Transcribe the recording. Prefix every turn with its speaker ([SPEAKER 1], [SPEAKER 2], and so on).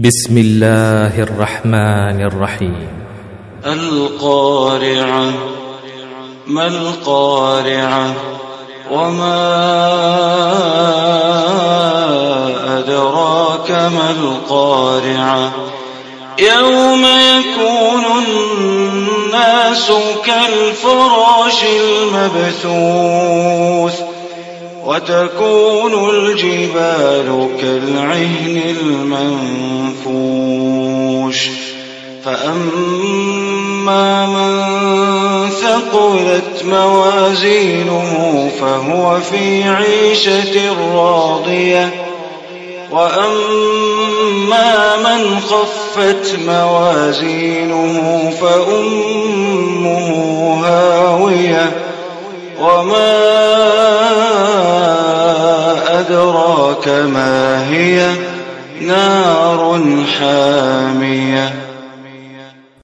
[SPEAKER 1] بسم الله الرحمن الرحيم.
[SPEAKER 2] القارعة. ما القارعة؟ وما أدراك ما القارعة؟ يوم يكون الناس كالفراش المبثوث وتكون الجبال كالعهن المنفوش فأما من ثقلت موازينه فهو في عيشة راضية وأما من خفت موازينه فأمه هاوية وما أدراك ما هي؟ نار حامية.